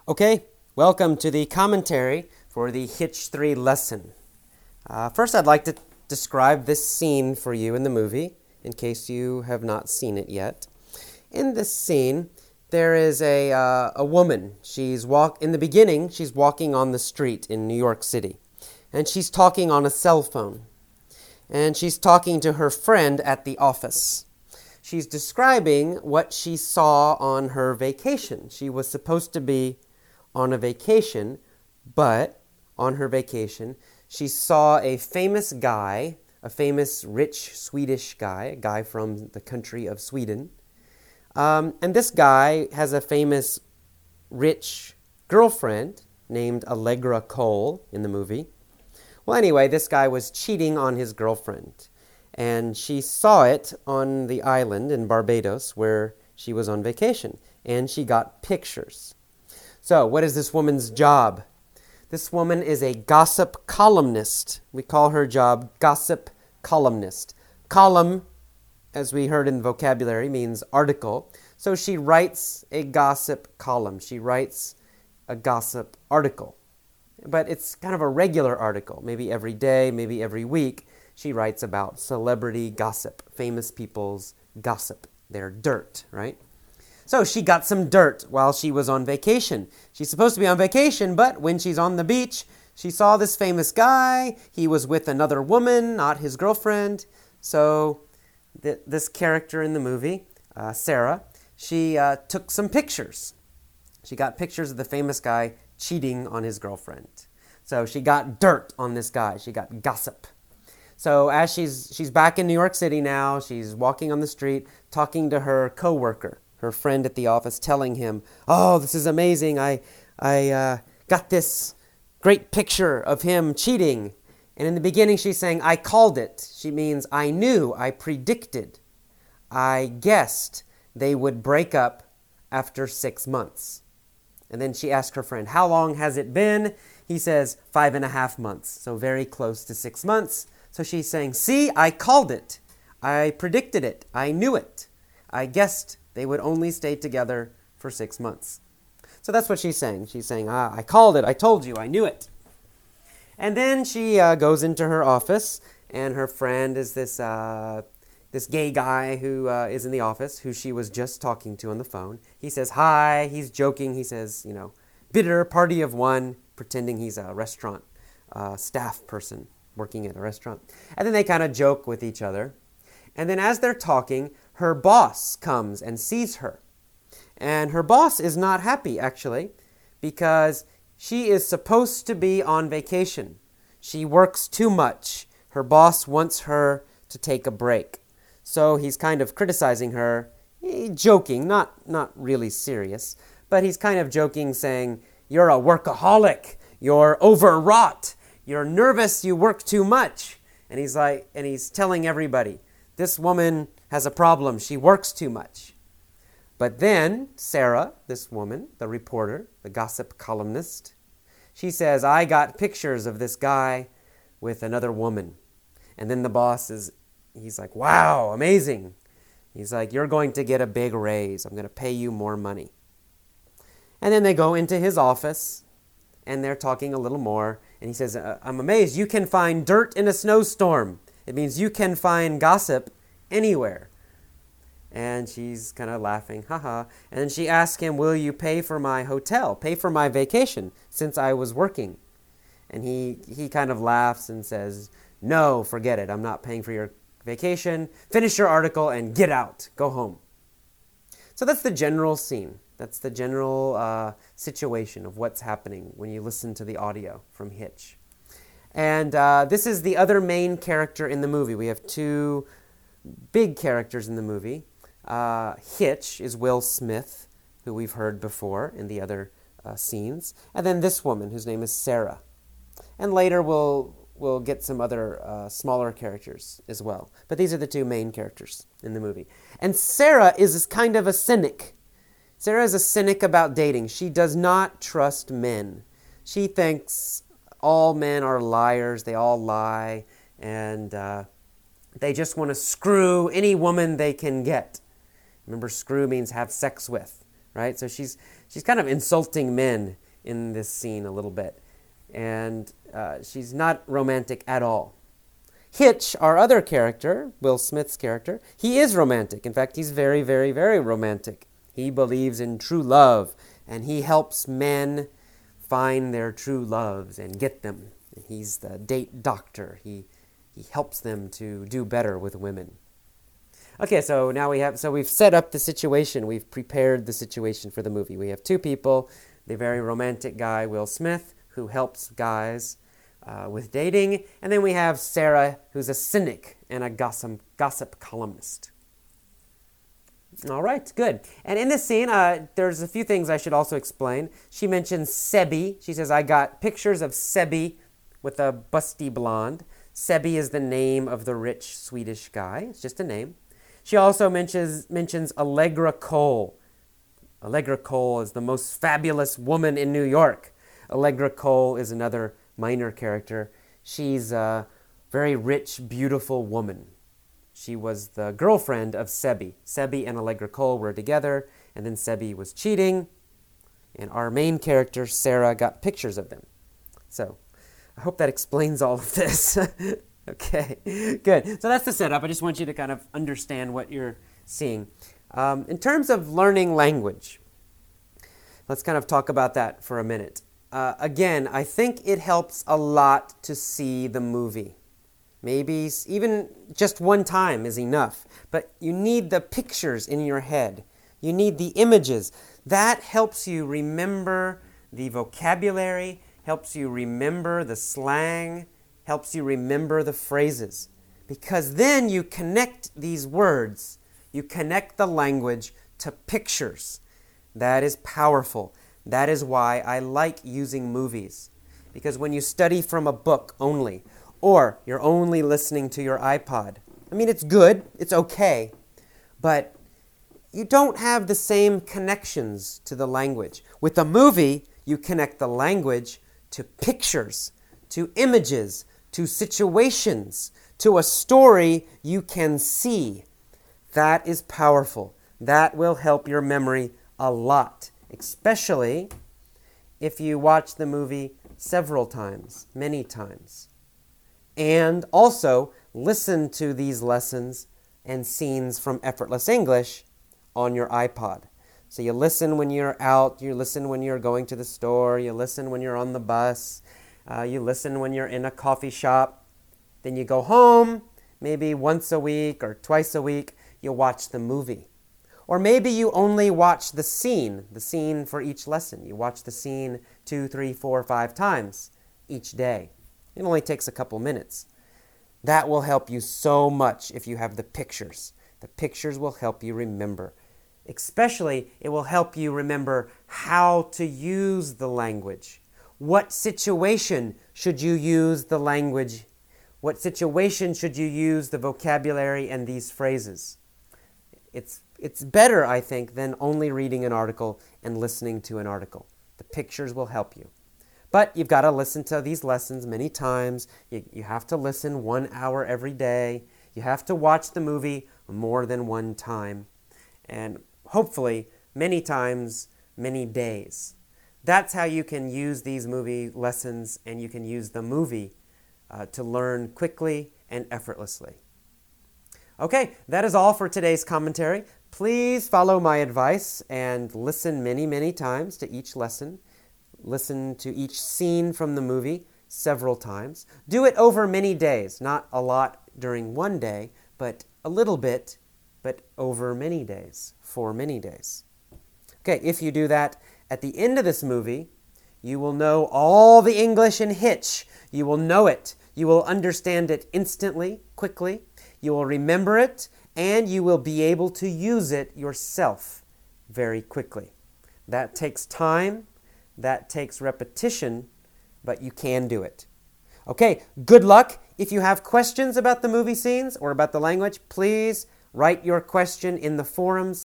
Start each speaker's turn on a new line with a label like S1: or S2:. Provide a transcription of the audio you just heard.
S1: Okay, welcome to the commentary for the Hitch 3 lesson. First, I'd like to describe this scene for you in the movie, in case you have not seen it yet. In this scene, there is a woman. In the beginning, she's walking on the street in New York City, and she's talking on a cell phone. And she's talking to her friend at the office. She's describing what she saw on her vacation. She was supposed to be on a vacation, but on her vacation, she saw a famous guy, a famous rich Swedish guy, a guy from the country of Sweden. And this guy has a famous rich girlfriend named Allegra Cole in the movie. Well, anyway, this guy was cheating on his girlfriend, and she saw it on the island in Barbados where she was on vacation, and she got pictures. So, what is this woman's job? This woman is a gossip columnist. We call her job gossip columnist. Column, as we heard in vocabulary, means article. So she writes a gossip column. She writes a gossip article. But it's kind of a regular article. Maybe every day, maybe every week, she writes about celebrity gossip, famous people's gossip, their dirt, right? So she got some dirt while she was on vacation. She's supposed to be on vacation, but when she's on the beach, she saw this famous guy. He was with another woman, not his girlfriend. So this character in the movie, Sarah, she took some pictures. She got pictures of the famous guy cheating on his girlfriend. So she got dirt on this guy. She got gossip. So as she's back in New York City now, she's walking on the street, talking to her coworker, her friend at the office, telling him, "Oh, this is amazing. I got this great picture of him cheating." And in the beginning, she's saying, "I called it." She means, I knew, I predicted, I guessed they would break up after 6 months. And then she asked her friend, "How long has it been?" He says, 5.5 months. So very close to 6 months. So she's saying, "See, I called it. I predicted it. I knew it. I guessed they would only stay together for 6 months." So that's what she's saying. She's saying, "I called it. I told you. I knew it." And then she goes into her office, and her friend is this gay guy who is in the office, who she was just talking to on the phone. He says hi. He's joking. He says, bitter party of one, pretending he's a restaurant staff person working at a restaurant. And then they kind of joke with each other. And then as they're talking, her boss comes and sees her. And her boss is not happy, actually, because she is supposed to be on vacation. She works too much. Her boss wants her to take a break. So he's kind of criticizing her, joking, not really serious, but he's kind of joking, saying, "You're a workaholic. You're overwrought. You're nervous. You work too much." And he's telling everybody, this woman has a problem. She works too much. But then Sarah, this woman, the reporter, the gossip columnist, she says, "I got pictures of this guy with another woman." And then the boss he's like, "Wow, amazing." He's like, "You're going to get a big raise. I'm going to pay you more money." And then they go into his office, and they're talking a little more. And he says, "I'm amazed. You can find dirt in a snowstorm. It means you can find gossip anywhere." And she's kind of laughing, haha. And then she asks him, "Will you pay for my hotel, pay for my vacation, since I was working?" And he kind of laughs and says, "No, forget it. I'm not paying for your vacation. Finish your article and get out. Go home." So that's the general scene. That's the general situation of what's happening when you listen to the audio from Hitch. And this is the other main character in the movie. We have two big characters in the movie. Hitch is Will Smith, who we've heard before in the other scenes. And then this woman, whose name is Sarah. And later we'll get some other smaller characters as well. But these are the two main characters in the movie. And Sarah is kind of a cynic. Sarah is a cynic about dating. She does not trust men. She thinks all men are liars. They all lie. And they just want to screw any woman they can get. Remember, screw means have sex with. right? So she's kind of insulting men in this scene a little bit. And she's not romantic at all. Hitch, our other character, Will Smith's character, he is romantic. In fact, he's very, very, very romantic. He believes in true love, and he helps men find their true loves and get them. He's the date doctor. He helps them to do better with women. Okay, so now we've set up the situation. We've prepared the situation for the movie. We have two people, the very romantic guy, Will Smith, who helps guys with dating. And then we have Sarah, who's a cynic and a gossip columnist. All right, good. And in this scene, there's a few things I should also explain. She mentions Sebi. She says, I got pictures of Sebi with a busty blonde. Sebi is the name of the rich Swedish guy. It's just a name. She also mentions Allegra Cole. Allegra Cole is the most fabulous woman in New York. Allegra Cole is another minor character. She's a very rich, beautiful woman. She was the girlfriend of Sebi. Sebi and Allegra Cole were together, and then Sebi was cheating, and our main character, Sarah, got pictures of them. So I hope that explains all of this. Okay, good. So that's the setup. I just want you to kind of understand what you're seeing. In terms of learning language, let's kind of talk about that for a minute. Again, I think it helps a lot to see the movie. Maybe even just one time is enough. But you need the pictures in your head. You need the images. That helps you remember the vocabulary, helps you remember the slang, helps you remember the phrases. Because then you connect these words, you connect the language to pictures. That is powerful. That is why I like using movies. Because when you study from a book only, or you're only listening to your iPod, I mean, it's good, it's okay, but you don't have the same connections to the language. With a movie, you connect the language to pictures, to images, to situations, to a story you can see. That is powerful. That will help your memory a lot, especially if you watch the movie several times, many times. And also listen to these lessons and scenes from Effortless English on your iPod. So you listen when you're out, you listen when you're going to the store, you listen when you're on the bus, you listen when you're in a coffee shop. Then you go home, maybe once a week or twice a week, you watch the movie. Or maybe you only watch the scene for each lesson. You watch the scene 2, 3, 4, 5 times each day. It only takes a couple minutes. That will help you so much if you have the pictures. The pictures will help you remember. Especially, it will help you remember how to use the language. What situation should you use the language? What situation should you use the vocabulary and these phrases? It's better, I think, than only reading an article and listening to an article. The pictures will help you. But you've got to listen to these lessons many times. You have to listen 1 hour every day. You have to watch the movie more than one time. And hopefully, many times, many days. That's how you can use these movie lessons, and you can use the movie to learn quickly and effortlessly. Okay, that is all for today's commentary. Please follow my advice and listen many, many times to each lesson. Listen to each scene from the movie several times. Do it over many days, not a lot during one day, but a little bit, but over many days, for many days. Okay, if you do that, at the end of this movie, you will know all the English in Hitch. You will know it. You will understand it instantly, quickly. You will remember it, and you will be able to use it yourself very quickly. That takes time. That takes repetition, but you can do it. Okay, good luck. If you have questions about the movie scenes or about the language, please write your question in the forums